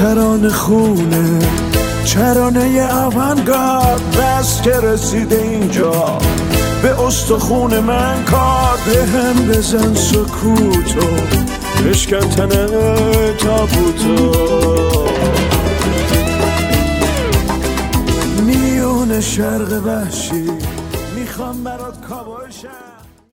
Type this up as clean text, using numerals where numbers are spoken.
ترانه خونه، ترانه اونگارد. بس که رسیده اینجا به استخون من کار، به هم بزن سکوتو، بشکن تنه تابوتو. میون شرق وحشی میخوام برات کابوشم.